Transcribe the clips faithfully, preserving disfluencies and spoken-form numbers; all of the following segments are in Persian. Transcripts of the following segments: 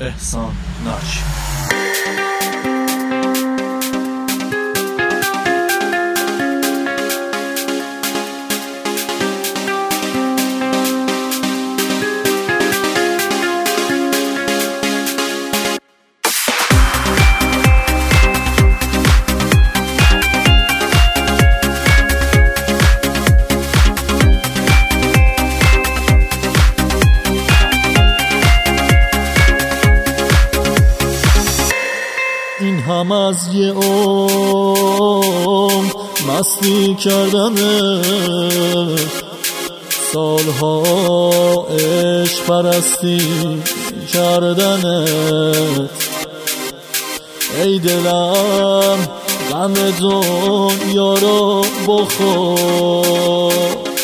احسان ناج. این هم از یه عمر مستی کردنه، سالها عشق پرستی کردنه. ای دلم غم دنیا رو بخور،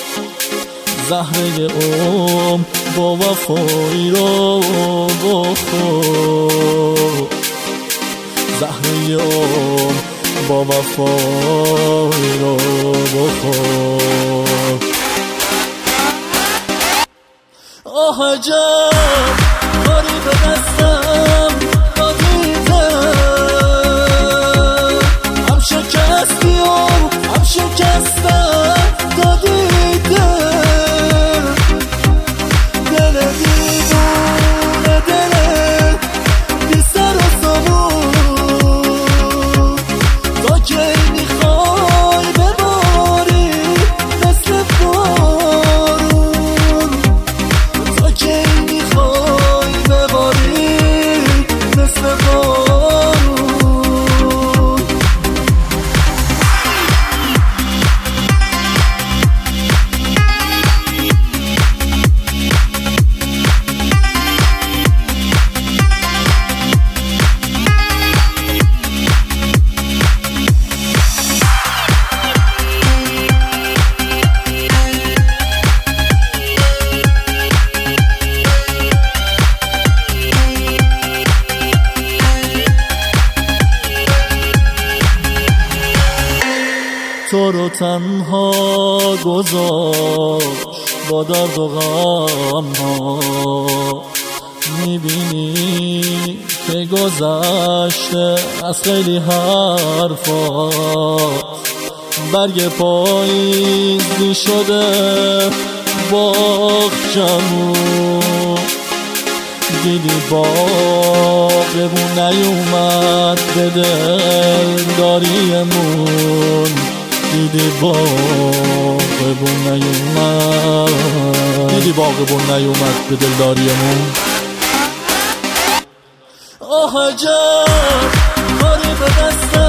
زهره عمر با وفایی رو بخور، زهره عمر با وفایی رو بخور. آه عجب کاری به دستم دادیده، هم شکستی و هم شکستم دادیده. دل دیوونه دل بی سر و سامون، تا کی میخوای بباری مثل بارون، تا کی میخوای بباری مثل بارون. تو رو تنها گذاشت با درد و غم ها، میبینی که گذشته از خیلی حرفات. برگ پاییزی شده باغچمون، دیدی باغبون نیومد به دلداریمون، دیدی باغبون نیومد، دیدی باغبون نیومد به دلداریمون. آه عجب کاری به دستم